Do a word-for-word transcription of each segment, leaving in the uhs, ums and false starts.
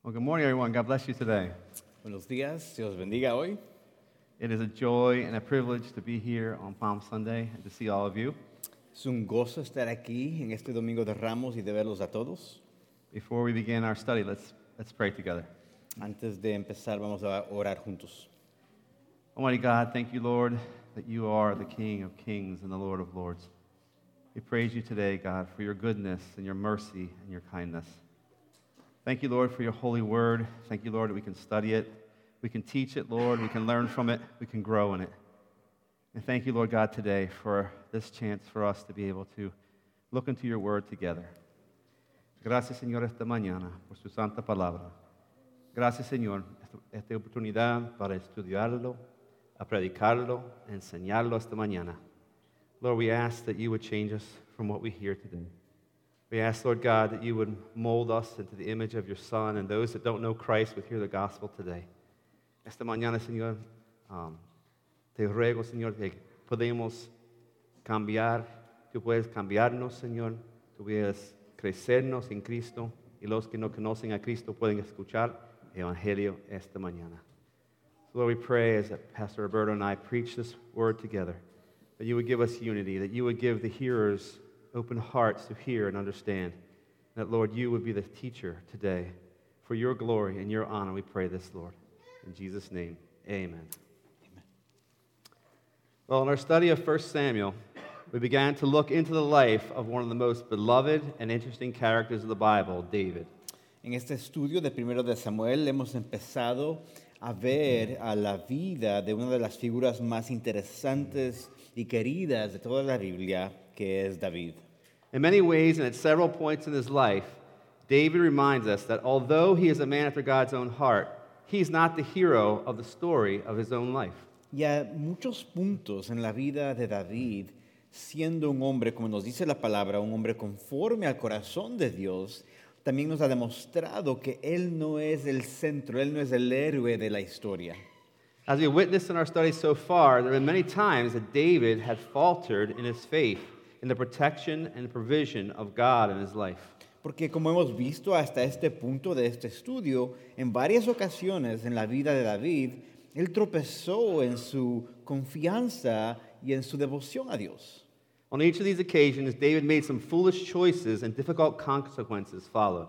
Well, good morning, everyone. God bless you today. Buenos días, Dios bendiga hoy. It is a joy and a privilege to be here on Palm Sunday and to see all of you. Es un gozo estar aquí en este Domingo de Ramos y de verlos a todos. Before we begin our study, let's, let's pray together. Antes de empezar, vamos a orar juntos. Almighty God, thank you, Lord, that you are the King of kings and the Lord of lords. We praise you today, God, for your goodness and your mercy and your kindness. Thank you, Lord, for your holy word. Thank you, Lord, that we can study it. We can teach it, Lord. We can learn from it. We can grow in it. And thank you, Lord God, today for this chance for us to be able to look into your word together. Gracias, Señor, esta mañana por su santa palabra. Gracias, Señor, esta oportunidad para estudiarlo, a predicarlo, a enseñarlo esta mañana. Lord, we ask that you would change us from what we hear today. We ask, Lord God, that you would mold us into the image of your Son, and those that don't know Christ would hear the gospel today. Esta mañana, Señor, um, te ruego, Señor, que podemos cambiar, tú puedes cambiarnos, Señor, tú puedes crecernos en Cristo, y los que no conocen a Cristo pueden escuchar el Evangelio esta mañana. So Lord, we pray as Pastor Roberto and I preach this word together, that you would give us unity, that you would give the hearers open hearts to hear and understand, that, Lord, you would be the teacher today. For your glory and your honor, we pray this, Lord. In Jesus' name, amen. Amen. Well, in our study of First Samuel, we began to look into the life of one of the most beloved and interesting characters of the Bible, David. En este estudio de Primero de Samuel hemos empezado a ver a la vida de una de las figuras más interesantes y queridas de toda la Biblia, que es David. In many ways, and at several points in his life, David reminds us that although he is a man after God's own heart, he's not the hero of the story of his own life. Y a muchos puntos en la vida de David, siendo un hombre, como nos dice la palabra, un hombre conforme al corazón de Dios, también nos ha demostrado que él no es el centro, él no es el héroe de la historia. As we witnessed in our study so far, there have been many times that David had faltered in his faith in the protection and provision of God in his life. Porque como hemos visto hasta este punto de este estudio, en varias ocasiones en la vida de David, él tropezó en su confianza y en su devoción a Dios. On each of these occasions, David made some foolish choices and difficult consequences followed.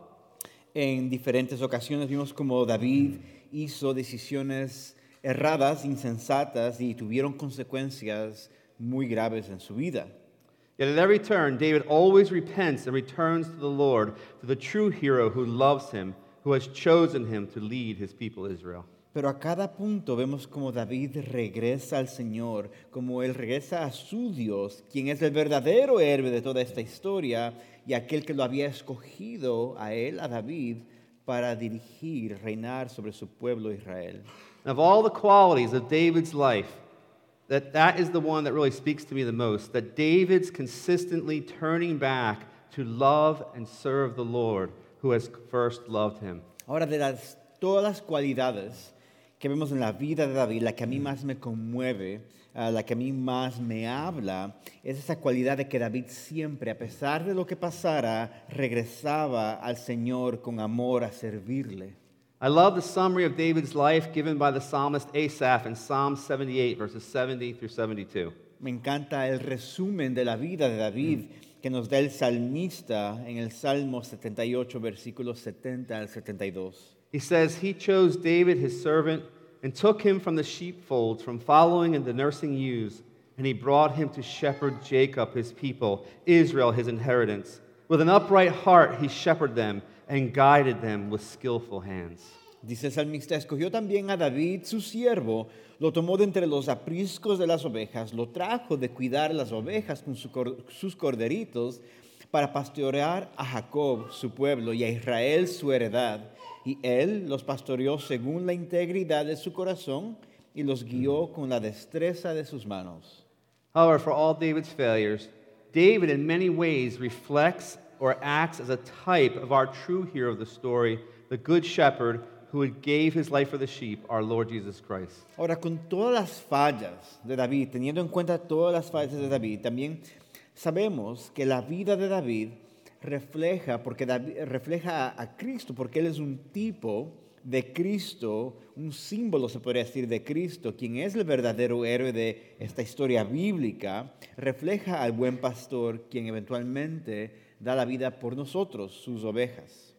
En diferentes ocasiones vimos como David hizo decisiones erradas, insensatas y tuvieron consecuencias muy graves en su vida. Yet at every turn, David always repents and returns to the Lord, to the true hero who loves him, who has chosen him to lead his people Israel. Pero a cada punto vemos como David regresa al Señor, como él regresa a su Dios, quien es el verdadero héroe de toda esta historia y aquel que lo había escogido a él, a David, para dirigir, reinar sobre su pueblo Israel. And of all the qualities of David's life, that that is the one that really speaks to me the most, that David's consistently turning back to love and serve the Lord who has first loved him. Ahora, de las, todas las cualidades que vemos en la vida de David, la que a mí más me conmueve, uh, la que a mí más me habla, es esa cualidad de que David siempre, a pesar de lo que pasara, regresaba al Señor con amor a servirle. I love the summary of David's life given by the psalmist Asaph in Psalm seventy-eight, verses seventy through seventy-two. Me encanta el resumen de la vida de David que nos da el salmista en el Salmo setenta y ocho, versículos setenta al setenta y dos. He says, he chose David, his servant, and took him from the sheepfolds, from following and the nursing ewes, and he brought him to shepherd Jacob, his people, Israel, his inheritance. With an upright heart he shepherded them and guided them with skillful hands. Dice el salmista, escogió también a David, su siervo, lo tomó de entre los apriscos de las ovejas, lo trajo de cuidar las ovejas con su cor- sus corderitos para pastorear a Jacob, su pueblo, y a Israel, su heredad. Y él los pastoreó según la integridad de su corazón y los guió con la destreza de sus manos. However, for all David's failures, David in many ways reflects or acts as a type of our true hero of the story, the good shepherd who gave his life for the sheep, our Lord Jesus Christ. Ahora, con todas las fallas de David, teniendo en cuenta todas las fallas de David, también sabemos que la vida de David refleja, porque David, refleja a, a Cristo, porque él es un tipo de Cristo, un símbolo, se podría decir, de Cristo, quien es el verdadero héroe de esta historia bíblica, refleja al buen pastor, quien eventualmente da la vida por nosotros, sus ovejas.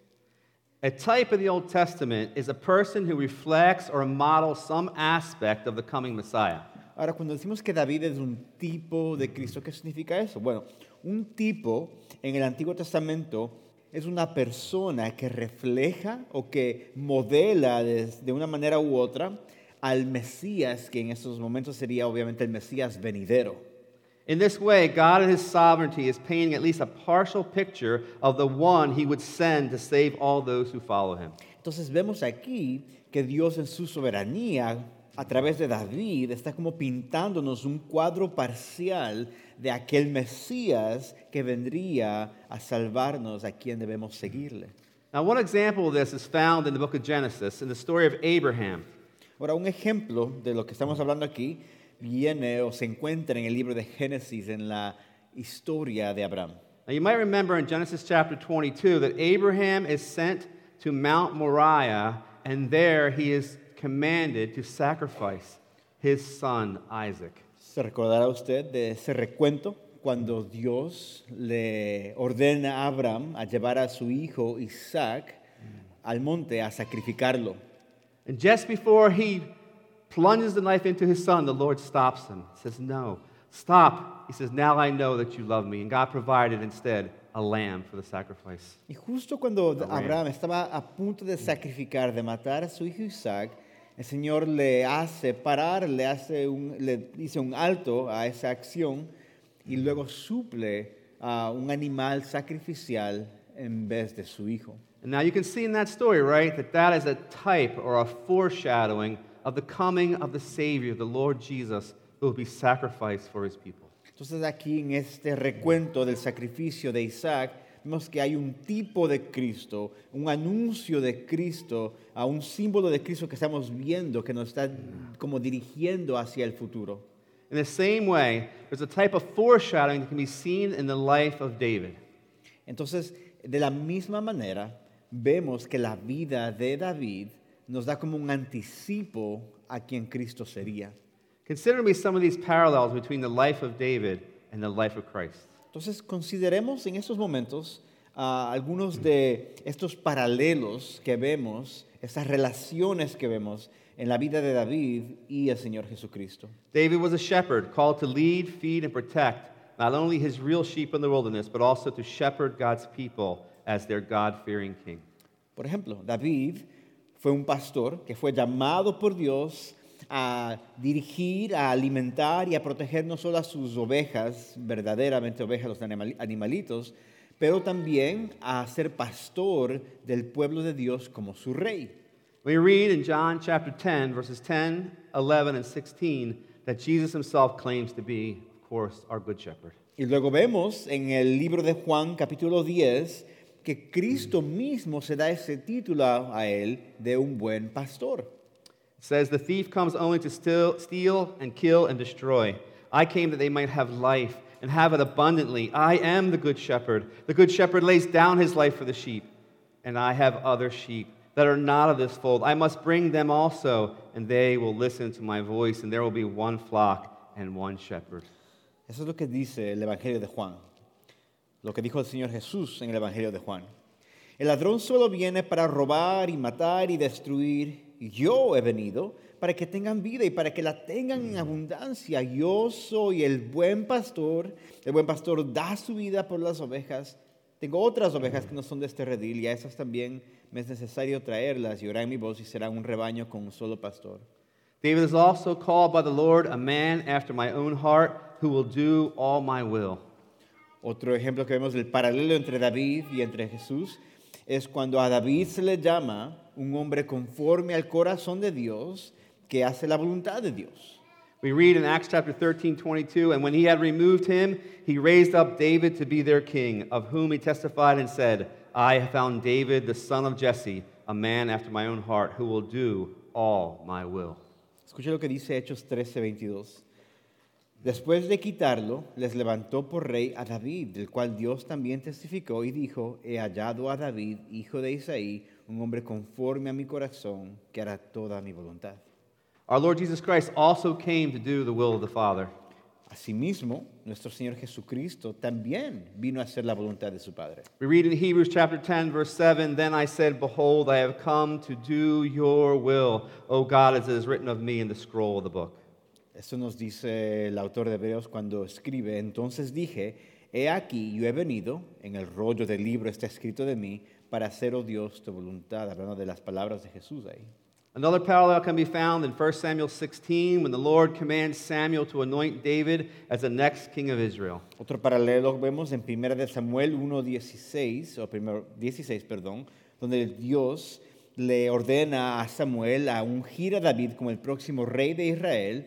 A type of the Old Testament is a person who reflects or models some aspect of the coming Messiah. Ahora, cuando decimos que David es un tipo de Cristo, ¿qué significa eso? Bueno, un tipo en el Antiguo Testamento es una persona que refleja o que modela de, de una manera u otra al Mesías, que en estos momentos sería obviamente el Mesías venidero. In this way, God in His sovereignty is painting at least a partial picture of the one He would send to save all those who follow Him. Entonces vemos aquí que Dios en su soberanía, a través de David, está como pintándonos un cuadro parcial de aquel Mesías que vendría a salvarnos, a quien debemos seguirle. Now, one example of this is found in the book of Genesis, in the story of Abraham. Ahora, un ejemplo de lo que estamos hablando aquí viene o se encuentra en el libro de Génesis, en la historia de Abraham. Now, you might remember in Genesis chapter twenty-two that Abraham is sent to Mount Moriah, and there he is commanded to sacrifice his son Isaac. ¿Se recordará usted de ese recuento cuando Dios le ordena a Abraham a llevar a su hijo Isaac al monte a sacrificarlo? And just before he plunges the knife into his son, the Lord stops him. He says, "No, stop." He says, "Now I know that you love me." And God provided instead a lamb for the sacrifice. Y justo cuando ram. Abraham estaba a punto de sacrificar, de matar a su hijo Isaac, el Señor le hace parar, le, hace un, le dice un alto a esa acción y luego suple a un animal sacrificial en vez de su hijo. And now you can see in that story, right, that that is a type or a foreshadowing of the coming of the Savior, the Lord Jesus, who will be sacrificed for His people. Entonces aquí en este recuento del sacrificio de Isaac, vemos que hay un tipo de Cristo, un anuncio de Cristo, a un símbolo de Cristo que estamos viendo, que nos está como dirigiendo hacia el futuro. In the same way, there's a type of foreshadowing that can be seen in the life of David. Entonces, de la misma manera, vemos que la vida de David nos da como un anticipo a quien Cristo sería. Consider me some of these parallels between the life of David and the life of Christ. Entonces, consideremos en estos momentos uh, algunos de estos paralelos que vemos, estas relaciones que vemos en la vida de David y el Señor Jesucristo. David was a shepherd called to lead, feed, and protect not only his real sheep in the wilderness, but also to shepherd God's people as their God-fearing king. Por ejemplo, David fue un pastor que fue llamado por Dios a dirigir, a alimentar y a proteger no solo a sus ovejas, verdaderamente ovejas, los animal- animalitos, pero también a ser pastor del pueblo de Dios como su rey. We read in John chapter ten, verses ten, eleven, and sixteen, that Jesus himself claims to be, of course, our good shepherd. Y luego vemos en el libro de Juan, capítulo diez, que Cristo mismo se da ese título a él de un buen pastor. It says, "The thief comes only to steal, steal and kill and destroy. I came that they might have life and have it abundantly. I am the good shepherd. The good shepherd lays down his life for the sheep. And I have other sheep that are not of this fold. I must bring them also, and they will listen to my voice, and there will be one flock and one shepherd." Eso es lo que dice el Evangelio de Juan, lo que dijo el Señor Jesús en el Evangelio de Juan. El ladrón solo viene para robar y matar y destruir. Yo he venido para que tengan vida y para que la tengan en abundancia. Yo soy el buen pastor. El buen pastor da su vida por las ovejas. Tengo otras ovejas que no son de este redil y a esas también me es necesario traerlas y oirán mi voz y serán un rebaño con un solo pastor. David is also called by the Lord a man after my own heart who will do all my will. Otro ejemplo que vemos del paralelo entre David y entre Jesús es cuando a David se le llama un hombre conforme al corazón de Dios que hace la voluntad de Dios. We read in Acts chapter thirteen, twenty-two, "And when he had removed him, he raised up David to be their king, of whom he testified and said, I have found David, the son of Jesse, a man after my own heart, who will do all my will." Escuche lo que dice Hechos trece, veintidós. Después de quitarlo, les levantó por rey a David, del cual Dios también testificó y dijo, he hallado a David, hijo de Isaí, un hombre conforme a mi corazón, que hará toda mi voluntad. Our Lord Jesus Christ also came to do the will of the Father. Asimismo, nuestro Señor Jesucristo también vino a hacer la voluntad de su Padre. We read in Hebrews chapter ten, verse seven, Then I said, Behold, I have come to do your will, O God, as it is written of me in the scroll of the book. Esto nos dice el autor de Hebreos cuando escribe, entonces dije, he aquí, yo he venido, en el rollo del libro está escrito de mí, para hacer, oh Dios, tu voluntad, hablando de las palabras de Jesús ahí. Another parallel can be found in First Samuel sixteen, when the Lord commands Samuel to anoint David as the next king of Israel. Otro paralelo vemos en Primera de Samuel uno dieciséis, o primero, dieciséis, perdón, donde Dios le ordena a Samuel a ungir a David como el próximo rey de Israel,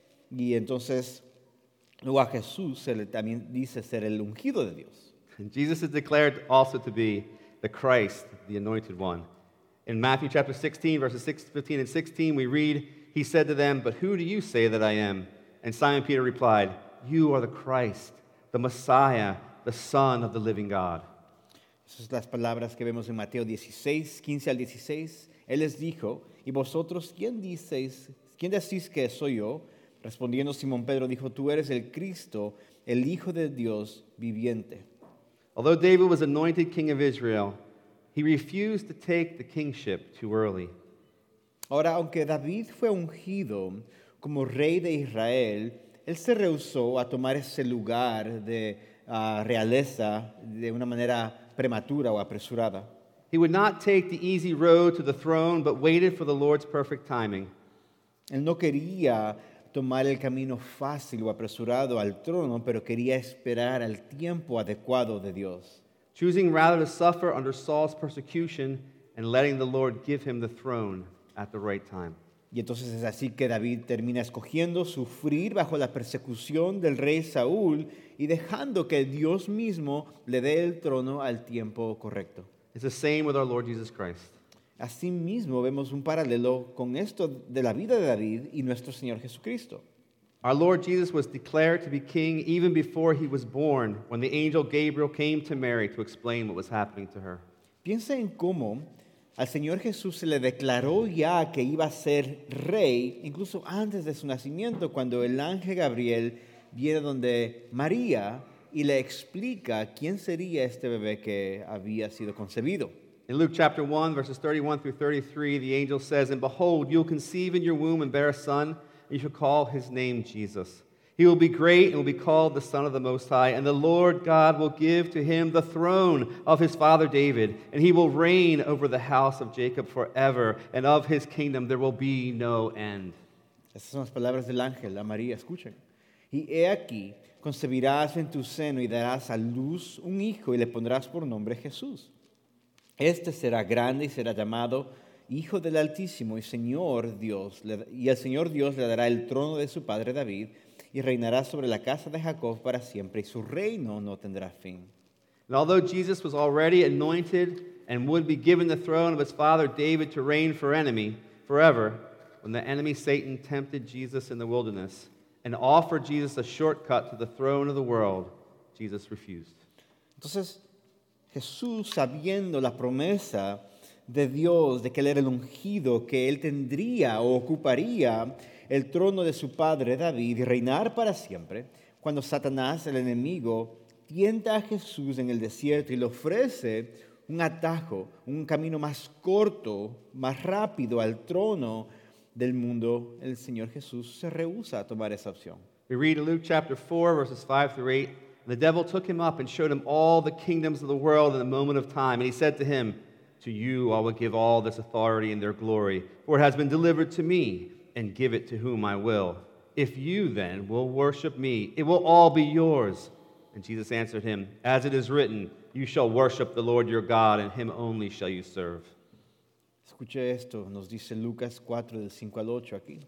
y entonces luego a Jesús se le también dice ser el ungido de Dios. And Jesus is declared also to be the Christ, the anointed one. In Matthew chapter sixteen, verses fifteen and sixteen, we read, He said to them, But who do you say that I am? And Simon Peter replied, You are the Christ, the Messiah, the Son of the living God. Esas son las palabras que vemos en Mateo dieciséis, quince al dieciséis. Él les dijo, ¿y vosotros quién diceis, quién decís que soy yo? Respondiendo Simón Pedro dijo, tú eres el Cristo, el Hijo de Dios viviente. Although David was anointed king of Israel, he refused to take the kingship too early. Ahora, aunque David fue ungido como rey de Israel, él se rehusó a tomar ese lugar de uh, realeza de una manera prematura o apresurada. He would not take the easy road to the throne, but waited for the Lord's perfect timing. Él no quería tomar el camino fácil o apresurado al trono, pero quería esperar al tiempo adecuado de Dios. Choosing rather to suffer under Saul's persecution and letting the Lord give him the throne at the right time. Y entonces es así que David termina escogiendo sufrir bajo la persecución del rey Saúl y dejando que Dios mismo le dé el trono al tiempo correcto. It's the same with our Lord Jesus Christ. Asimismo, vemos un paralelo con esto de la vida de David y nuestro Señor Jesucristo. Our Lord Jesus was declared to be king even before he was born, when the angel Gabriel came to Mary to explain what was happening to her. Piensa en cómo al Señor Jesús se le declaró ya que iba a ser rey, incluso antes de su nacimiento, cuando el ángel Gabriel viene donde María y le explica quién sería este bebé que había sido concebido. In Luke chapter one, verses thirty-one through thirty-three, the angel says, And behold, you'll conceive in your womb and bear a son, and you shall call his name Jesus. He will be great and will be called the Son of the Most High, and the Lord God will give to him the throne of his father David, and he will reign over the house of Jacob forever, and of his kingdom there will be no end. Estas son las palabras del ángel a María, escuchen. Y he aquí, concebirás en tu seno y darás a luz un hijo y le pondrás por nombre Jesús. Este será grande y será llamado Hijo del Altísimo y Señor Dios, y el Señor Dios le dará el trono de su padre David y reinará sobre la casa de Jacob para siempre y su reino no tendrá fin. And although Jesus was already anointed and would be given the throne of his father David to reign for enemy forever, when the enemy Satan tempted Jesus in the wilderness and offered Jesus a shortcut to the throne of the world, Jesus refused. Entonces, Jesús, sabiendo la promesa de Dios, de que Él era el ungido, que Él tendría o ocuparía el trono de su padre David y reinar para siempre, cuando Satanás, el enemigo, tienta a Jesús en el desierto y le ofrece un atajo, un camino más corto, más rápido al trono del mundo, el Señor Jesús se rehúsa a tomar esa opción. We read in Luke chapter four, verses five through eight, The devil took him up and showed him all the kingdoms of the world in a moment of time. And he said to him, To you I will give all this authority and their glory, for it has been delivered to me, and give it to whom I will. If you then will worship me, it will all be yours. And Jesus answered him, As it is written, You shall worship the Lord your God, and him only shall you serve. Escuche esto, nos dice Lucas cuatro, del cinco al ocho aquí.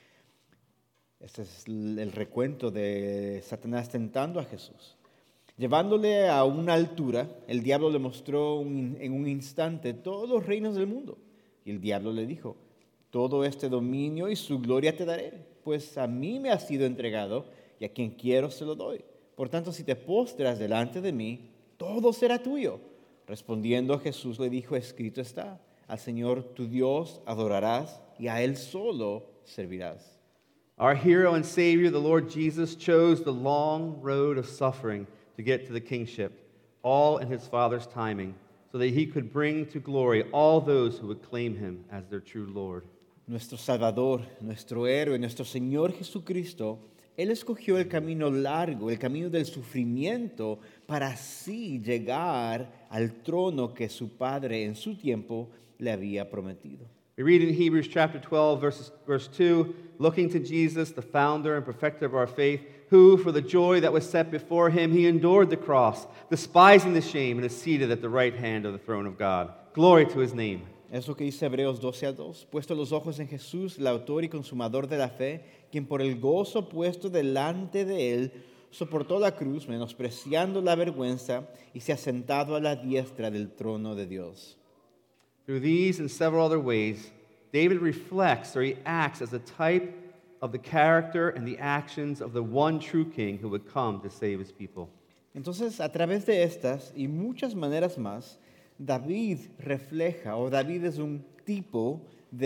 Este es el recuento de Satanás tentando a Jesús. Llevándole a una altura, el diablo le mostró un, en un instante todos los reinos del mundo. Y el diablo le dijo, todo este dominio y su gloria te daré, pues a mí me ha sido entregado y a quien quiero se lo doy. Por tanto, si te postras delante de mí, todo será tuyo. Respondiendo Jesús le dijo, escrito está, al Señor tu Dios adorarás y a Él solo servirás. Our hero and Savior, the Lord Jesus, chose the long road of suffering to get to the kingship, all in his Father's timing, so that he could bring to glory all those who would claim him as their true Lord. Nuestro Salvador, nuestro héroe, nuestro Señor Jesucristo, Él escogió el camino largo, el camino del sufrimiento, para así llegar al trono que su Padre en su tiempo le había prometido. We read in Hebrews chapter twelve, verses, verse two, looking to Jesus, the founder and perfecter of our faith, who, for the joy that was set before him, he endured the cross, despising the shame, and is seated at the right hand of the throne of God. Glory to his name. Es lo que dice Hebreos doce a dos. Puesto los ojos en Jesús, el autor y consumador de la fe, quien por el gozo puesto delante de él, soportó la cruz, menospreciando la vergüenza, y se ha sentado a la diestra del trono de Dios. Through these and several other ways, David reflects or he acts as a type of the character and the actions of the one true king who would come to save his people. Entonces, a través de estas y muchas maneras más, David refleja, o David es un tipo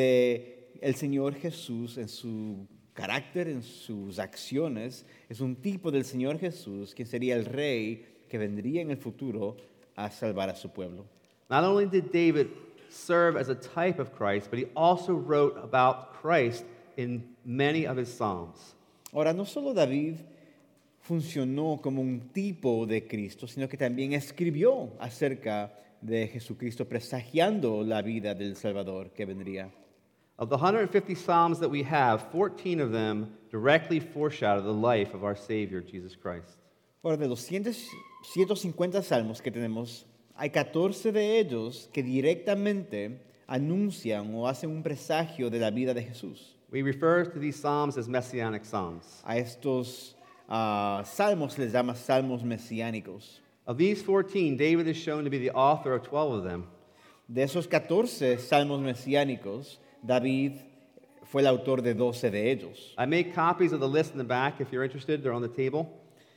de el Señor Jesús en su carácter, en sus acciones. Es un tipo del Señor Jesús, que sería el rey que vendría en el futuro a salvar a su pueblo. Not only did David serve as a type of Christ, but he also wrote about Christ in many of his psalms. Ahora, no solo David funcionó como un tipo de Cristo, sino que también escribió acerca de Jesucristo, presagiando la vida del Salvador que vendría. Of the one hundred fifty psalms that we have, fourteen of them directly foreshadow the life of our Savior, Jesus Christ. Ahora, de los ciento cincuenta salmos que tenemos, hay catorce de ellos que directamente anuncian o hacen un presagio de la vida de Jesús. We refer to these psalms as messianic psalms. A estos uh, salmos les llama salmos mesiánicos. Of these fourteen, David is shown to be the author of twelve of them. De esos catorce salmos mesiánicos, David fue el autor de doce de ellos. I made copies of the list in the back if you're interested. They're on the table.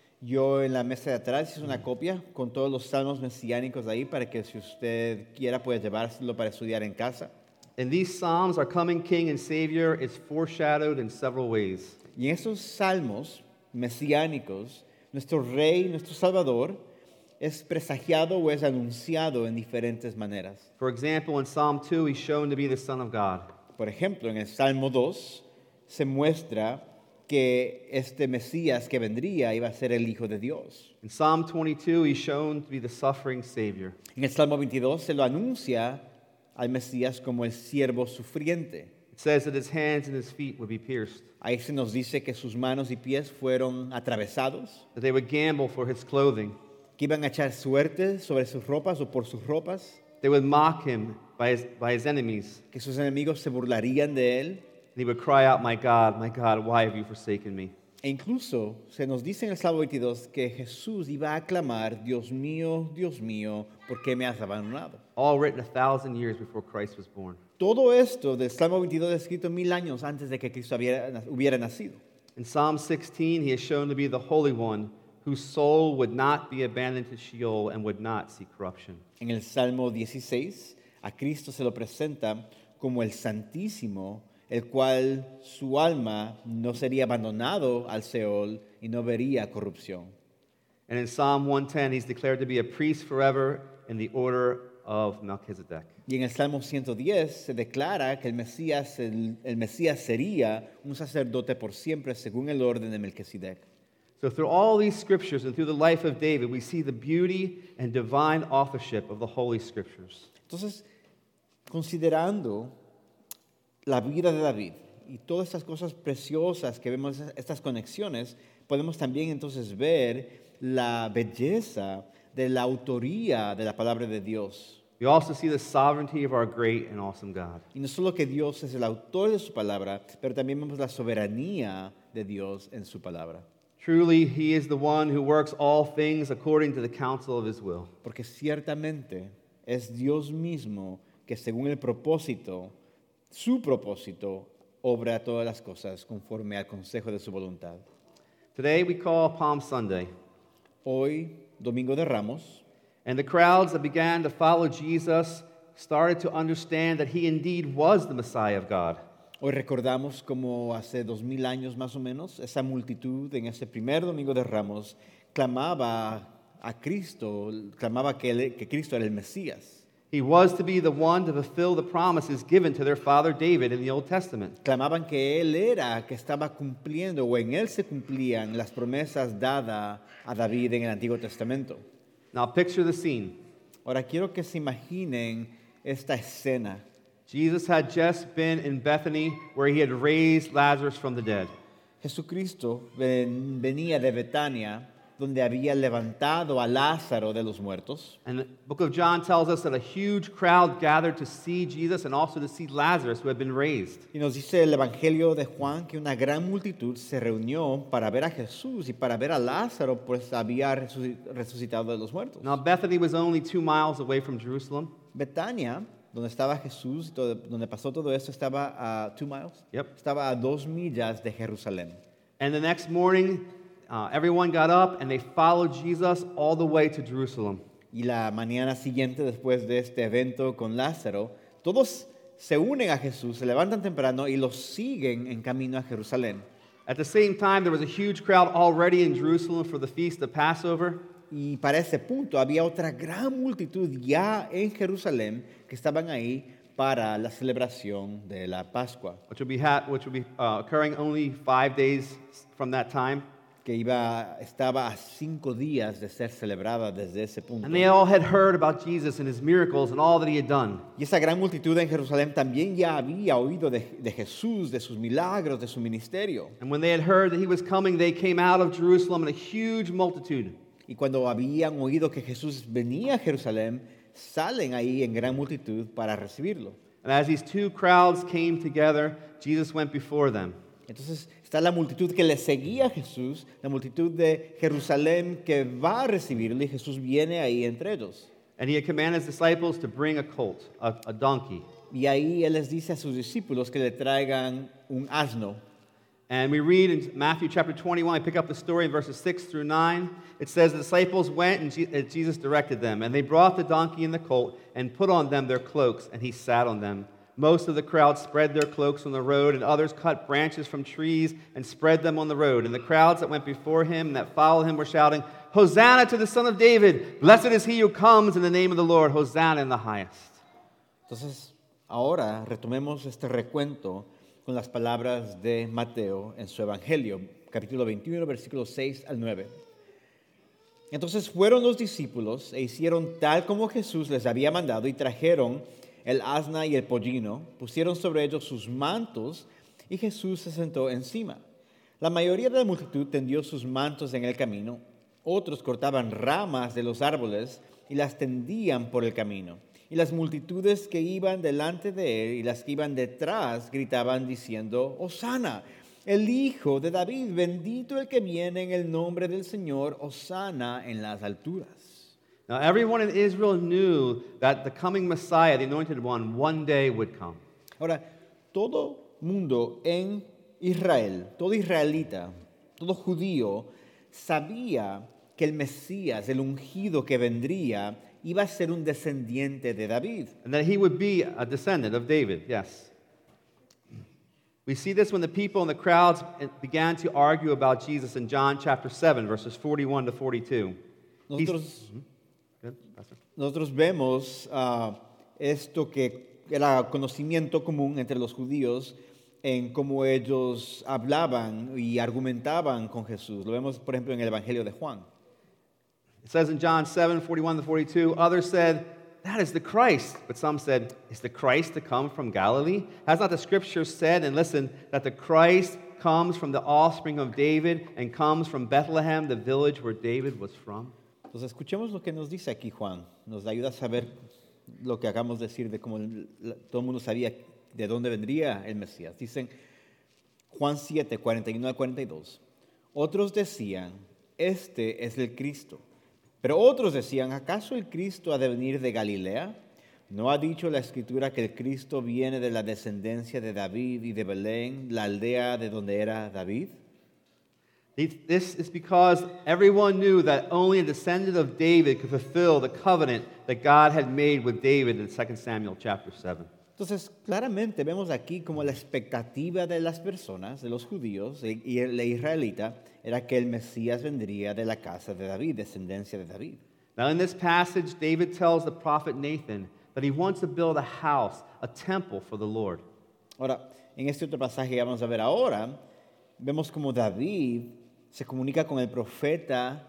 Yo en la mesa de atrás hice una copia con todos los salmos mesiánicos ahí para que si usted quiera puede llevárselo para estudiar en casa. In these psalms, our coming King and Savior is foreshadowed in several ways. Y en esos salmos mesiánicos, nuestro Rey, nuestro Salvador, es presagiado o es anunciado en diferentes maneras. For example, in Psalm two, he's shown to be the Son of God. Por ejemplo, en el Salmo dos se muestra que este Mesías que vendría iba a ser el Hijo de Dios. In Psalm twenty-two, he's shown to be the suffering Savior. En el Salmo veintidós se lo anuncia al Mesías como el siervo sufriente. It says that his hands and his feet would be pierced, Ahí se nos dice que sus manos y pies fueron atravesados, that they would gamble for his clothing. que iban a echar suerte sobre sus ropas o por sus ropas, They would mock him by his, by his enemies. que sus enemigos se burlarían de él. And he would cry out, "My God, my God, why have you forsaken me?" E incluso se nos dice en el Salmo veintidós que Jesús iba a clamar, Dios mío, Dios mío, ¿por qué me has abandonado? All written a thousand years before Christ was born. Todo esto del Salmo veintidós es escrito mil años antes de que Cristo hubiera, hubiera nacido. In Psalm sixteen, he is shown to be the Holy One, whose soul would not be abandoned to Sheol and would not see corruption. En el Salmo dieciséis, a Cristo se lo presenta como el Santísimo, el cual su alma no sería abandonado al Seol y no vería corrupción. And in Psalm one ten, he's declared to be a priest forever in the order of Melchizedek. Y en el Salmo ciento diez se declara que el Mesías, el, el Mesías sería un sacerdote por siempre según el orden de Melquisedec. So through all these scriptures and through the life of David, we see the beauty and divine authorship of the Holy Scriptures. Entonces, considerando la vida de David y todas estas cosas preciosas que vemos, estas conexiones, podemos también entonces ver la belleza de la autoría de la palabra de Dios. We also see the sovereignty of our great and awesome God. Y no solo que Dios es el autor de su palabra, pero también vemos la soberanía de Dios en su palabra. Truly, he is the one who works all things according to the counsel of his will. Porque ciertamente es Dios mismo que según el propósito, su propósito, obra todas las cosas conforme al consejo de su voluntad. Today we call Palm Sunday. Hoy, Domingo de Ramos, And the crowds that began to follow Jesus started to understand that he indeed was the Messiah of God. hoy recordamos como hace dos mil años más o menos, esa multitud en ese primer Domingo de Ramos clamaba a Cristo, clamaba que, él- que Cristo era el Mesías. He was to be the one to fulfill the promises given to their father David in the Old Testament. Clamaban que Él era, que estaba cumpliendo, o en Él se cumplían las promesas dadas a David en el Antiguo Testamento. Now picture the scene. Ahora quiero que se imaginen esta escena. Jesus had just been in Bethany where he had raised Lazarus from the dead. Jesucristo ven- venía de Betania, donde había levantado a Lázaro de los muertos. And the book of John tells us that a huge crowd gathered to see Jesus and also to see Lazarus who had been raised. Y nos dice el Evangelio de Juan que una gran multitud se reunió para ver a Jesús y para ver a Lázaro, pues había resuci- resucitado de los muertos. Now Bethany was only two miles away from Jerusalem. Betania, donde estaba Jesús, y todo- donde pasó todo esto, estaba a two miles. Yep. Estaba a dos millas de Jerusalén. And the next morning, uh, everyone got up and they followed Jesus all the way to Jerusalem. Y la mañana siguiente, después de este evento con Lázaro, todos se unen a Jesús, se levantan temprano y los siguen en camino a Jerusalén. At the same time, there was a huge crowd already in Jerusalem for the feast of Passover. Y para ese punto había otra gran multitud ya en Jerusalén que estaban ahí para la celebración de la Pascua, which will be, ha- which will be uh, occurring only five days from that time. que iba, estaba a cinco días de ser celebrada desde ese punto. And they all had heard about Jesus and his miracles and all that he had done. Y esa gran multitud en Jerusalén también ya había oído de, de Jesús, de sus milagros, de su ministerio. And when they had heard that he was coming, they came out of Jerusalem in a huge multitude. Y cuando habían oído que Jesús venía a Jerusalén, salen ahí en gran multitud para recibirlo. And as these two crowds came together, Jesus went before them. Entonces está la multitud que le seguía a Jesús, la multitud de Jerusalén que va a recibirlo y Jesús viene ahí entre ellos. And he had commanded his disciples to bring a colt, a, a donkey. Y ahí Él les dice a sus discípulos que le traigan un asno. And we read in Matthew chapter twenty-one, I pick up the story in verses six through nine. It says, the disciples went and Je- as Jesus directed them, and they brought the donkey and the colt and put on them their cloaks, and he sat on them. Most of the crowd spread their cloaks on the road, and others cut branches from trees and spread them on the road. And the crowds that went before him and that followed him were shouting, Hosanna to the Son of David! Blessed is he who comes in the name of the Lord! Hosanna in the highest. Entonces, ahora retomemos este recuento con las palabras de Mateo en su Evangelio, capítulo veintiuno, versículos seis al nueve. Entonces fueron los discípulos e hicieron tal como Jesús les había mandado y trajeron el asna y el pollino, pusieron sobre ellos sus mantos y Jesús se sentó encima. La mayoría de la multitud tendió sus mantos en el camino, otros cortaban ramas de los árboles y las tendían por el camino. Y las multitudes que iban delante de él y las que iban detrás gritaban diciendo, Hosana, el Hijo de David, bendito el que viene en el nombre del Señor, Hosana en las alturas. Now, everyone in Israel knew that the coming Messiah, the anointed one, one day would come. Ahora, todo mundo en Israel, todo israelita, todo judío, sabía que el Mesías, el ungido que vendría, iba a ser un descendiente de David. And that he would be a descendant of David, yes. We see this when the people and the crowds began to argue about Jesus in John chapter seven, verses forty-one to forty-two. He's- Nosotros, Good, Pastor. nosotros vemos ah, esto que era conocimiento común entre los judíos en cómo ellos hablaban y argumentaban con Jesús. Lo vemos, por ejemplo, en el Evangelio de Juan. It says in John seven, forty-one to forty-two, others said, that is the Christ. But some said, is the Christ to come from Galilee? Has not the scripture said, and listen, that the Christ comes from the offspring of David and comes from Bethlehem, the village where David was from? Entonces, escuchemos lo que nos dice aquí Juan. Nos ayuda a saber lo que acabamos de decir de cómo la- todo el mundo sabía de dónde vendría el Mesías. Dicen Juan siete, cuarenta y uno al cuarenta y dos. Otros decían, este es el Cristo. Pero otros decían, ¿acaso el Cristo ha de venir de Galilea? ¿No ha dicho la Escritura que el Cristo viene de la descendencia de David y de Belén, la aldea de donde era David? This is because everyone knew that only a descendant of David could fulfill the covenant that God had made with David in Second Samuel chapter seven. Entonces, claramente vemos aquí como la expectativa de las personas, de los judíos y y el israelita, era que el Mesías vendría de la casa de David, descendencia de David. Now, in this passage, David tells the prophet Nathan that he wants to build a house, a temple for the Lord. Ahora, en este otro pasaje que vamos a ver ahora, vemos como David se comunica con el profeta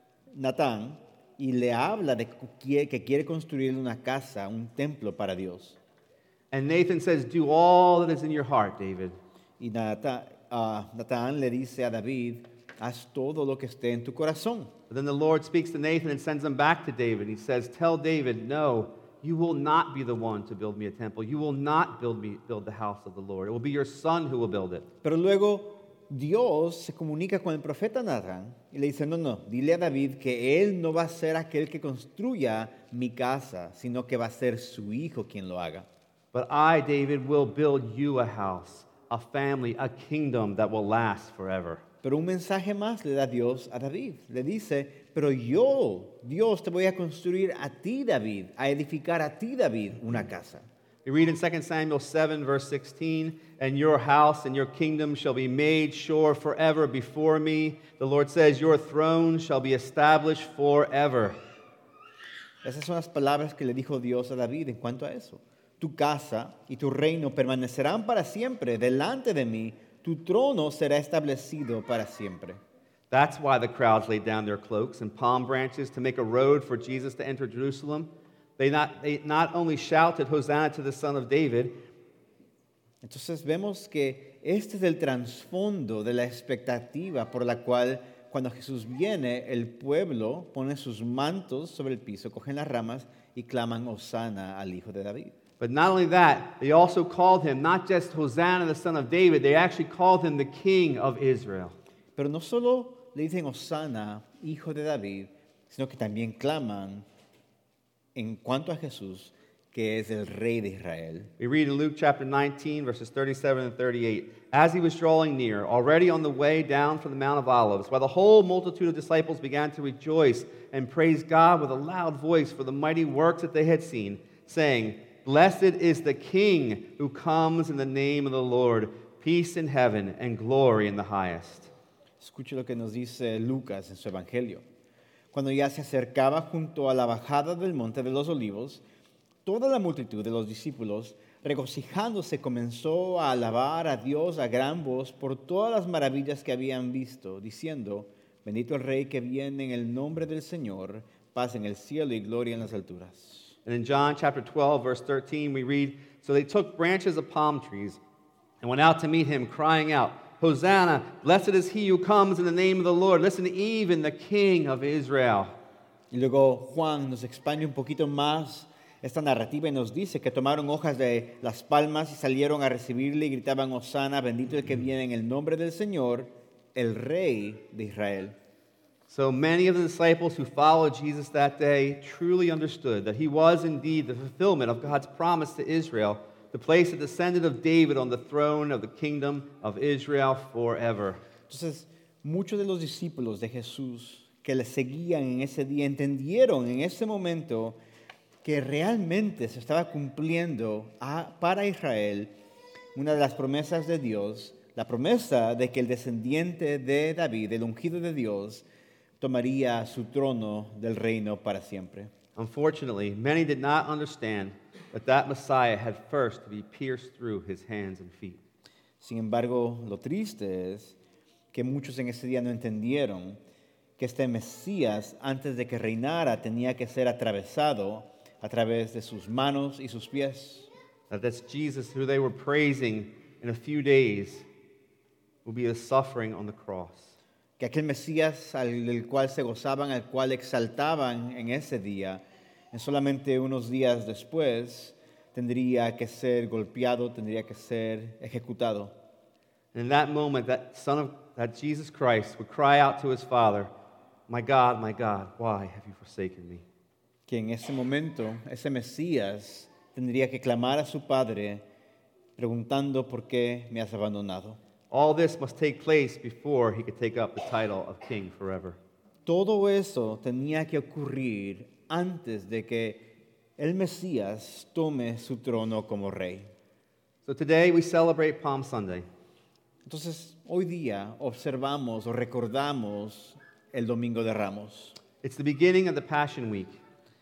Natán y le habla de que quiere construir una casa, un templo para Dios. And Nathan says, "Do all that is in your heart, David." Y Natán, uh, Natán le dice a David, haz todo lo que esté en tu corazón. But then the Lord speaks to Nathan and sends him back to David. He says, "Tell David, no, you will not be the one to build me a temple. You will not build me build the house of the Lord. It will be your son who will build it." Pero luego Dios se comunica con el profeta Natán y le dice, no, no, dile a David que él no va a ser aquel que construya mi casa, sino que va a ser su hijo quien lo haga. But I, David, will build you a house, a family, a kingdom that will last forever. Pero un mensaje más le da Dios a David. Le dice, pero yo, Dios, te voy a construir a ti, David, a edificar a ti, David, una casa. We read in Second Samuel seven, verse sixteen, "And your house and your kingdom shall be made sure forever before me." The Lord says, "Your throne shall be established forever." Esas son las palabras que le dijo Dios a David en cuanto a eso. Tu casa y tu reino permanecerán para siempre delante de mí. Tu trono será establecido para siempre. That's why the crowds laid down their cloaks and palm branches to make a road for Jesus to enter Jerusalem. They not, they not only shouted, "Hosanna to the Son of David," Entonces vemos que este es el trasfondo de la expectativa por la cual cuando Jesús viene, el pueblo pone sus mantos sobre el piso, cogen las ramas y claman Hosanna al Hijo de David. But not only that, they also called him not just Hosanna, the son of David, they actually called him the King of Israel. Pero no solo le dicen Hosanna, Hijo de David, sino que también claman en cuanto a Jesús, que es el Rey de Israel. We read in Luke chapter nineteen, verses thirty-seven and thirty-eight. "As he was drawing near, already on the way down from the Mount of Olives, while the whole multitude of disciples began to rejoice and praise God with a loud voice for the mighty works that they had seen, saying, 'Blessed is the King who comes in the name of the Lord, peace in heaven and glory in the highest.'" Escuche lo que nos dice Lucas en su Evangelio. Cuando ya se acercaba junto a la bajada del Monte de los Olivos, toda la multitud de los discípulos, regocijándose, comenzó a alabar a Dios a gran voz por todas las maravillas que habían visto, diciendo, bendito el Rey que viene en el nombre del Señor, paz en el cielo y gloria en las alturas. And in John chapter twelve, verse thirteen, we read, "So they took branches of palm trees and went out to meet him, crying out, 'Hosanna, blessed is he who comes in the name of the Lord. Listen, even the King of Israel.'" Y luego Juan nos expande un poquito más esta narrativa y nos dice que tomaron hojas de las palmas y salieron a recibirle y gritaban, Hosanna, bendito el que viene en el nombre del Señor, el Rey de Israel. So many of the disciples who followed Jesus that day truly understood that he was indeed the fulfillment of God's promise to Israel to place a descendant of David on the throne of the kingdom of Israel forever. Entonces, muchos de los discípulos de Jesús que le seguían en ese día entendieron en ese momento que realmente se estaba cumpliendo a, para Israel una de las promesas de Dios, la promesa de que el descendiente de David, el ungido de Dios, tomaría su trono del reino para siempre. Unfortunately, many did not understand that that Messiah had first to be pierced through his hands and feet. Sin embargo, lo triste es que muchos en ese día no entendieron que este Mesías, antes de que reinara, tenía que ser atravesado a través de sus manos y sus pies. That this Jesus who they were praising in a few days will be the suffering on the cross. Que aquel Mesías al del cual se gozaban, al cual exaltaban en ese día, en solamente unos días después, tendría que ser golpeado, tendría que ser ejecutado. And in that moment, that Son of that Jesus Christ would cry out to his Father, "My God, my God, why have you forsaken me?" Que en ese momento, ese Mesías tendría que clamar a su Padre preguntando por qué me has abandonado. All this must take place before he could take up the title of king forever. Todo eso tenía que ocurrir antes de que el Mesías tome su trono como rey. So today we celebrate Palm Sunday. Entonces, hoy día observamos o recordamos el Domingo de Ramos. It's the beginning of the Passion Week.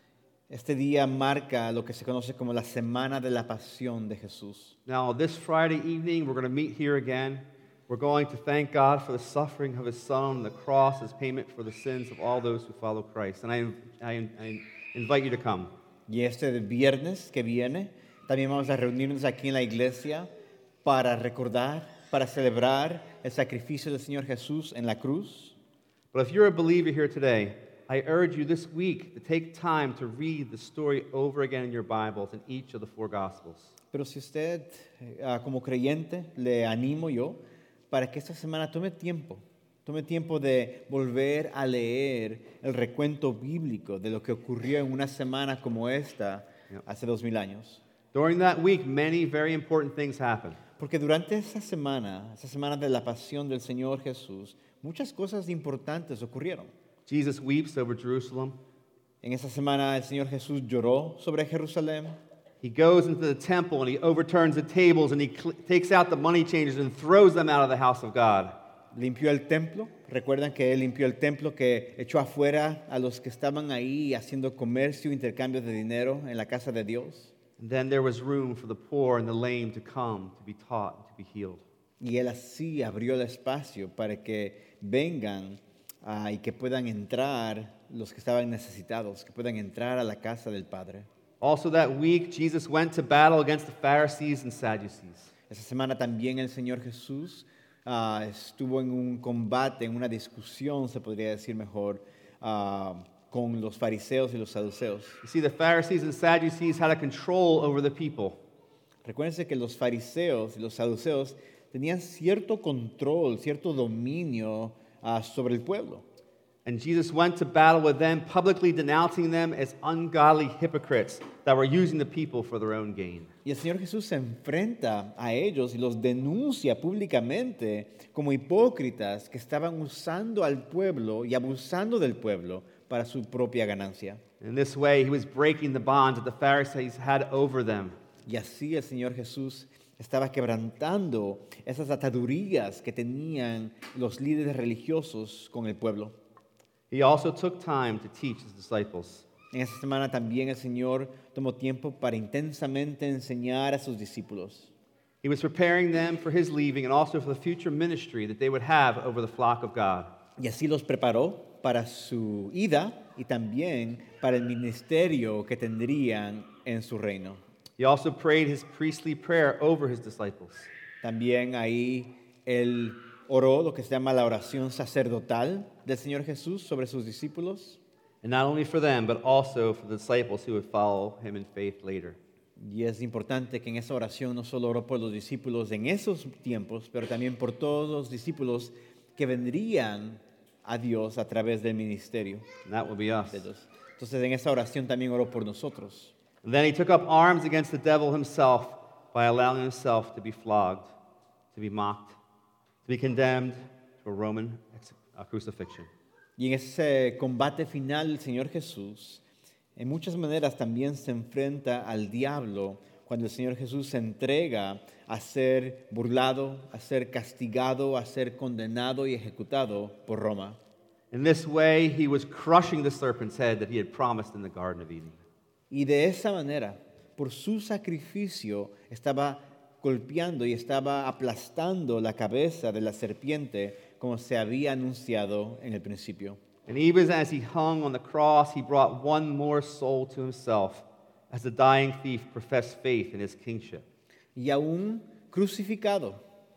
Este día marca lo que se conoce como la Semana de la Pasión de Jesús. Now, this Friday evening, we're going to meet here again. We're going to thank God for the suffering of his Son on the cross as payment for the sins of all those who follow Christ. And I, I, I invite you to come. Y este viernes que viene, también vamos a reunirnos aquí en la iglesia para recordar, para celebrar el sacrificio del Señor Jesús en la cruz. But if you're a believer here today, I urge you this week to take time to read the story over again in your Bibles in each of the four Gospels. Pero si usted, uh, como creyente, le animo yo para que esta semana tome tiempo, tome tiempo de volver a leer el recuento bíblico de lo que ocurrió en una semana como esta hace dos mil años. During that week, many very important things happened. Porque durante esa semana, esa semana de la pasión del Señor Jesús, muchas cosas importantes ocurrieron. Jesus weeps over Jerusalem. En esa semana el Señor Jesús lloró sobre Jerusalén. He goes into the temple and he overturns the tables and he cl- takes out the money changers and throws them out of the house of God. Limpió el templo. Recuerdan que él limpió el templo, que echó afuera a los que estaban ahí haciendo comercio, intercambio de dinero en la casa de Dios. And then there was room for the poor and the lame to come, to be taught, and to be healed. Y él así abrió el espacio para que vengan uh, y que puedan entrar los que estaban necesitados, que puedan entrar a la casa del Padre. Also that week, Jesus went to battle against the Pharisees and Sadducees. Esa semana también el Señor Jesús uh, estuvo en un combate, en una discusión, se podría decir mejor, uh, con los fariseos y los saduceos. You see, the Pharisees and Sadducees had a control over the people. Recuérdense que los fariseos y los saduceos tenían cierto control, cierto dominio uh, sobre el pueblo. And Jesus went to battle with them, publicly denouncing them as ungodly hypocrites that were using the people for their own gain. Y el Señor Jesús se enfrenta a ellos y los denuncia públicamente como hipócritas que estaban usando al pueblo y abusando del pueblo para su propia ganancia. In this way, he was breaking the bonds that the Pharisees had over them. Y así el Señor Jesús estaba quebrantando esas atadurías que tenían los líderes religiosos con el pueblo. He also took time to teach his disciples. En esta semana también el Señor tomó tiempo para intensamente enseñar a sus discípulos. He was preparing them for his leaving and also for the future ministry that they would have over the flock of God. Y así los preparó para su ida y también para el ministerio que tendrían en su reino. He also prayed his priestly prayer over his disciples. También ahí él oró lo que se llama la oración sacerdotal del Señor Jesús sobre sus discípulos. And not only for them, but also for the disciples who would follow him in faith later. Y es importante que en esa oración no solo oró por los discípulos en esos tiempos, pero también por todos los discípulos que vendrían a Dios a través del ministerio And that will be us. de ellos. Entonces en esa oración también oró por nosotros. And then he took up arms against the devil himself by allowing himself to be flogged, to be mocked, to be condemned to a Roman ex- uh, crucifixion. Y en ese combate final el Señor Jesús, en muchas maneras también se enfrenta al diablo cuando el Señor Jesús se entrega a ser burlado, a ser castigado, a ser condenado y ejecutado por Roma. In this way, he was crushing the serpent's head that he had promised in the Garden of Eden. Y de esa manera, por su sacrificio, estaba golpeando y estaba aplastando la cabeza de la serpiente como se había anunciado en el principio. And even as he hung on the cross, he brought one more soul to himself as the dying thief professed faith in his kingship. Y aún crucificado,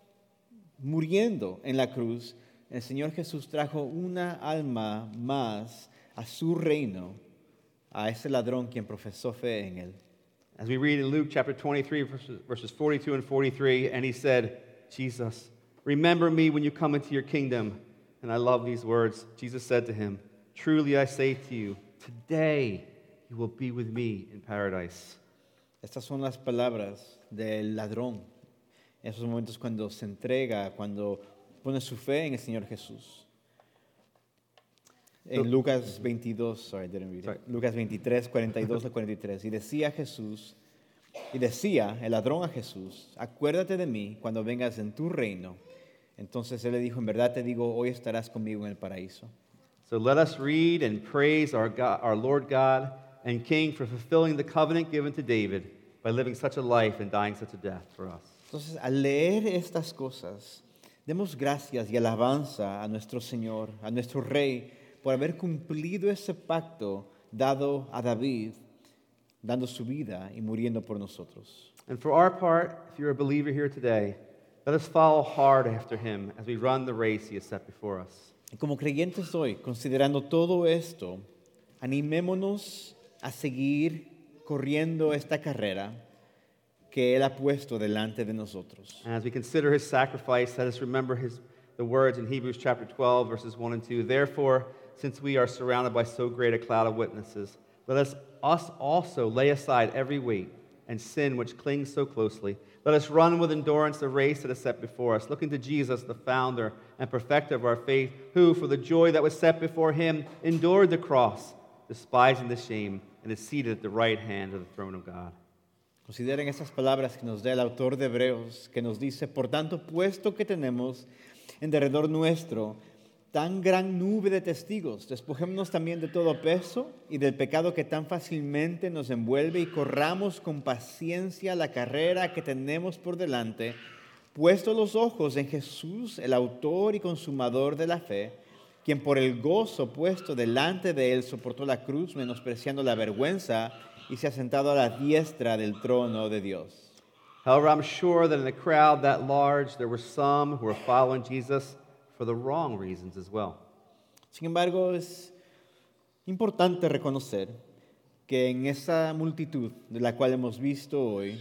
muriendo en la cruz, el Señor Jesús trajo una alma más a su reino, a ese ladrón quien profesó fe en él. As we read in Luke chapter twenty-three, verses, verses forty-two and forty-three, and he said, Jesus, remember me when you come into your kingdom. And I love these words. Jesus said to him, truly I say to you, today you will be with me in paradise. Estas son las palabras del ladrón. esos momentos cuando se entrega, cuando pone su fe en el Señor Jesús. En Lucas veintidós, sorry, I didn't read it. Sorry. Lucas veintitrés, cuarenta y dos a cuarenta y tres. Y decía Jesús, y decía el ladrón a Jesús, acuérdate de mí cuando vengas en tu reino. Entonces él le dijo, en verdad te digo, hoy estarás conmigo en el paraíso. So let us read and praise our, God, our Lord God and King for fulfilling the covenant given to David by living such a life and dying such a death for us. Entonces, al leer estas cosas, demos gracias y alabanza a nuestro Señor, a nuestro Rey, por haber cumplido ese pacto dado a David, dando su vida y muriendo por nosotros. And for our part, if you're a believer here today, let us follow hard after him as we run the race he has set before us. Y como creyentes hoy, considerando todo esto, animémonos a seguir corriendo esta carrera que Él ha puesto delante de nosotros. And as we consider his sacrifice, let us remember his, the words in Hebrews chapter twelve, verses one and two. Therefore, since we are surrounded by so great a cloud of witnesses, let us, us also lay aside every weight and sin which clings so closely. Let us run with endurance the race that is set before us, looking to Jesus, the founder and perfecter of our faith, who, for the joy that was set before him, endured the cross, despising the shame, and is seated at the right hand of the throne of God. Consideren estas palabras que nos da el autor de Hebreos, que nos dice, por tanto, puesto que tenemos en derredor nuestro tan gran nube de testigos, despojémonos también de todo peso y del pecado que tan fácilmente nos envuelve y corramos con paciencia la carrera que tenemos por delante, puesto los ojos en Jesús, el autor y consumador de la fe, quien por el gozo puesto delante de él soportó la cruz, menospreciando la vergüenza, y se ha sentado a la diestra del trono de Dios. However, I'm sure that in a crowd that large, there were some who were following Jesus for the wrong reasons as well. Sin embargo, es importante reconocer que en esa multitud de la cual hemos visto hoy,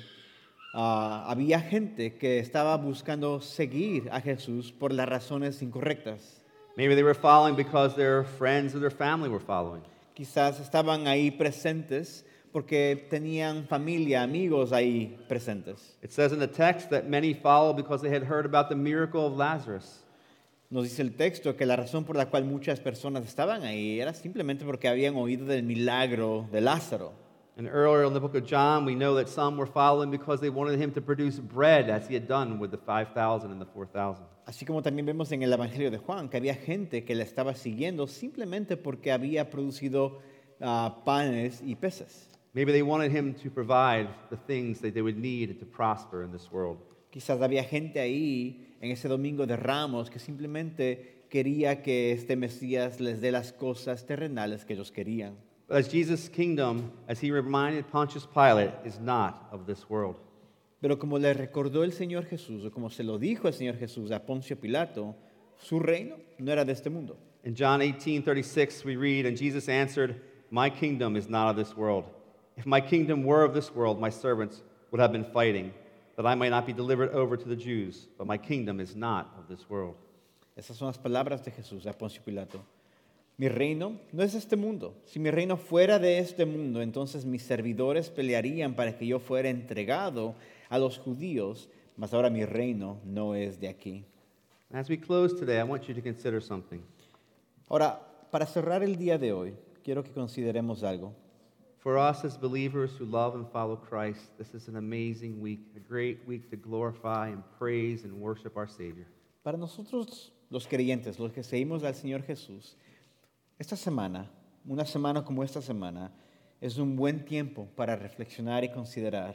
uh, había gente que estaba buscando seguir a Jesús por las razones incorrectas. Maybe they were following because their friends or their family were following. Quizás estaban ahí presentes porque tenían familia, amigos ahí presentes. It says in the text that many followed because they had heard about the miracle of Lazarus. Nos dice el texto que la razón por la cual muchas personas estaban ahí era simplemente porque habían oído del milagro de Lázaro. And earlier in the book of John, we know that some were following because they wanted him to produce bread as he had done with the five thousand and the four thousand. Así como también vemos en el Evangelio de Juan que había gente que le estaba siguiendo simplemente porque había producido uh, panes y peces. Maybe they wanted him to provide the things that they would need to prosper in this world. Quizás había gente ahí en ese domingo de Ramos que simplemente quería que este Mesías les dé las cosas terrenales que ellos querían. But as Jesus' kingdom, as he reminded Pontius Pilate, is not of this world. Pero como le recordó el Señor Jesús, o como se lo dijo el Señor Jesús a Poncio Pilato, su reino no era de este mundo. In John eighteen thirty-six, we read, and Jesus answered, "My kingdom is not of this world. If my kingdom were of this world, my servants would have been fighting, that I might not be delivered over to the Jews. But my kingdom is not of this world." Esas son las palabras de Jesús a Poncio Pilato. Mi reino no es de este mundo. Si mi reino fuera de este mundo, entonces mis servidores pelearían para que yo fuera entregado a los judíos, mas ahora mi reino no es de aquí. As we close today, I want you to consider something. Ahora, para cerrar el día de hoy, quiero que consideremos algo. For us as believers who love and follow Christ, this is an amazing week, a great week to glorify and praise and worship our Savior. Para nosotros, los creyentes, los que seguimos al Señor Jesús, esta semana, una semana como esta semana, es un buen tiempo para reflexionar y considerar.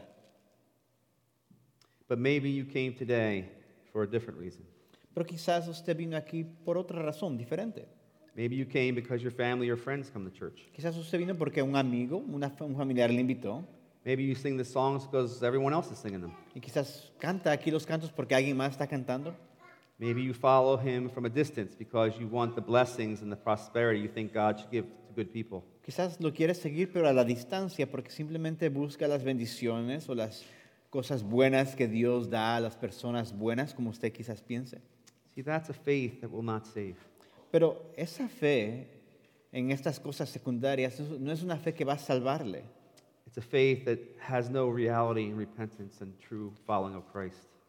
But maybe you came today for a different reason. Pero quizás usted vino aquí por otra razón diferente. Maybe you came because your family or friends come to church. Quizás usted vino porque un amigo, una, un familiar le invitó. Maybe you sing the songs because everyone else is singing them. Y quizás canta aquí los cantos porque alguien más está cantando. Maybe you follow him from a distance because you want the blessings and the prosperity you think God should give to good people. Quizás lo quiere seguir pero a la distancia porque simplemente busca las bendiciones o las cosas buenas que Dios da a las personas buenas como usted quizás piense. See, that's a faith that will not save. Pero esa fe en estas cosas secundarias no es una fe que va a salvarle. It's a faith that has no reality and repentance and true following of Christ.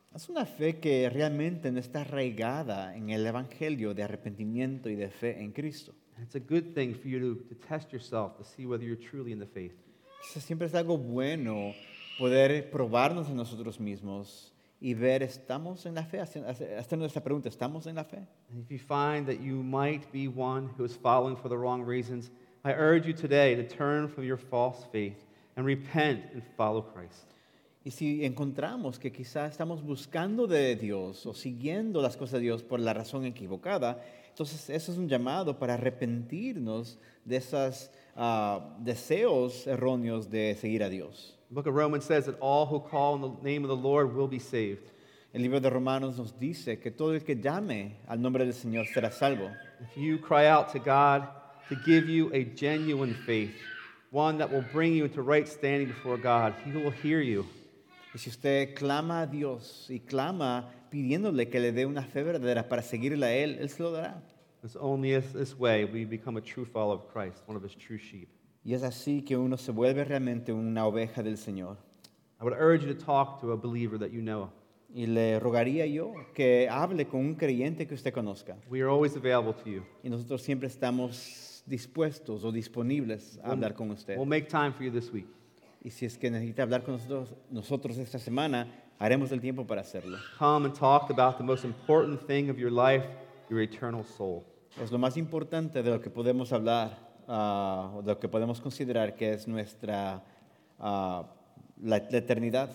Es una fe que realmente no está arraigada en el Evangelio de arrepentimiento y de fe en Cristo. And it's a good thing for you to, to test yourself to see whether you're truly in the faith. Entonces, siempre es algo bueno poder probarnos en nosotros mismos y ver, ¿estamos en la fe? Hacernos esta pregunta, ¿estamos en la fe? And if you find that you might be one who is following for the wrong reasons, I urge you today to turn from your false faith and repent and follow Christ. Y si encontramos que quizás estamos buscando de Dios o siguiendo las cosas de Dios por la razón equivocada, entonces eso es un llamado para arrepentirnos de esos uh, deseos erróneos de seguir a Dios. The book of Romans says that all who call on the name of the Lord will be saved. El libro de Romanos nos dice que todo el que llame al nombre del Señor será salvo. If you cry out to God to give you a genuine faith, one that will bring you into right standing before God, He will hear you. Y si usted clama a Dios y clama pidiéndole que le dé una fe verdadera para seguirle a Él, Él se lo dará. It's only this, this way we become a true follower of Christ, one of His true sheep. Y es así que uno se vuelve realmente una oveja del Señor. I would urge you to talk to a believer that you know. Y le rogaría yo que hable con un creyente que usted conozca. We are always available to you. Y nosotros siempre estamos dispuestos o disponibles a hablar con usted. We'll make time for you this week. Y si es que necesita hablar con nosotros, nosotros esta semana, haremos el tiempo para hacerlo. Come and talk about the most important thing of your life, your eternal soul. Es lo más importante de lo que podemos hablar, uh, o de lo que podemos considerar que es nuestra uh, la, la eternidad.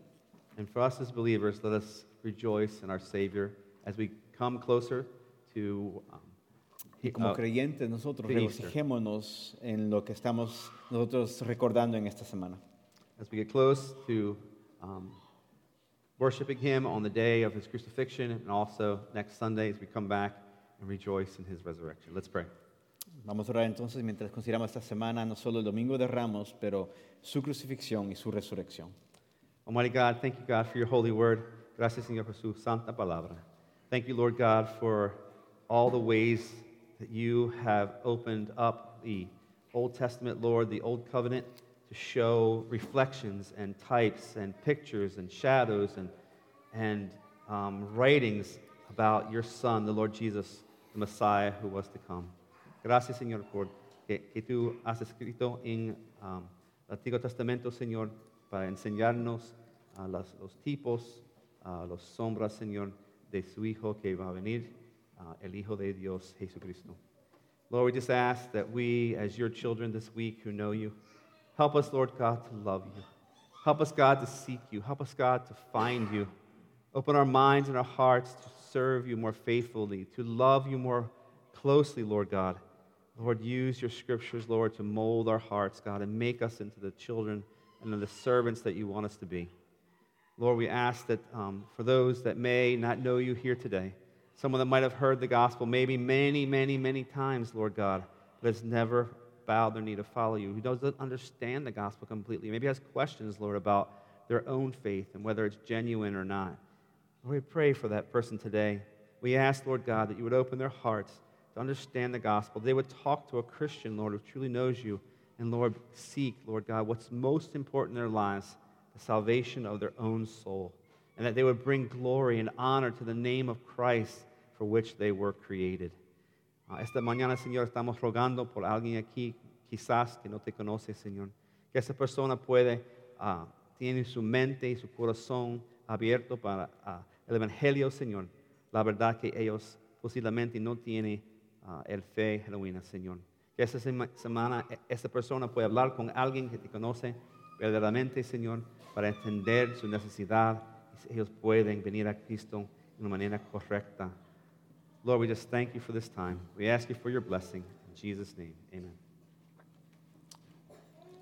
And for us as believers, let us rejoice in our Savior as we come closer to um, Y como uh, creyentes nosotros to Easter. regocijémonos en lo que estamos nosotros recordando en esta semana. as we get close to um, worshiping Him on the day of His crucifixion and also next Sunday as we come back and rejoice in His resurrection. Let's pray. Vamos a orar entonces mientras consideramos esta semana no solo el Domingo de Ramos, pero su crucifixión y su resurrección. Almighty God, thank you, God, for your holy word. Gracias, Señor, por su santa palabra. Thank you, Lord God, for all the ways that you have opened up the Old Testament, Lord, the Old Covenant, to show reflections and types and pictures and shadows and, and um, writings about your Son, the Lord Jesus, the Messiah who was to come. Gracias, Señor, por que, que tú has escrito en um, el Antiguo Testamento, Señor, para enseñarnos uh, las, los tipos, uh, las sombras, Señor, de su Hijo que va a venir, uh, el Hijo de Dios, Jesucristo. Lord, we just ask that we, as your children this week who know you, help us, Lord God, to love you. Help us, God, to seek you. Help us, God, to find you. Open our minds and our hearts to serve you more faithfully, to love you more closely, Lord God. Lord, use your scriptures, Lord, to mold our hearts, God, and make us into the children and the servants that you want us to be. Lord, we ask that um, for those that may not know you here today, someone that might have heard the gospel maybe many, many, many times, Lord God, but has never bowed their knee to follow you, who doesn't understand the gospel completely, maybe has questions, Lord, about their own faith and whether it's genuine or not. Lord, we pray for that person today. We ask, Lord God, that you would open their hearts to understand the gospel. They would talk to a Christian, Lord, who truly knows you, and, Lord, seek, Lord God, what's most important in their lives, the salvation of their own soul, and that they would bring glory and honor to the name of Christ for which they were created. Uh, esta mañana, Señor, estamos rogando por alguien aquí, quizás que no te conoce, Señor, que esa persona puede, uh, tiene su mente y su corazón abierto para uh, el Evangelio, Señor. La verdad que ellos posiblemente no tienen uh, el fe genuina, Señor. Que esta semana esta persona puede hablar con alguien que te conoce verdaderamente, Señor, para entender su necesidad y ellos pueden venir a Cristo de una manera correcta. Lord, we just thank you for this time. We ask you for your blessing. In Jesus' name, amen.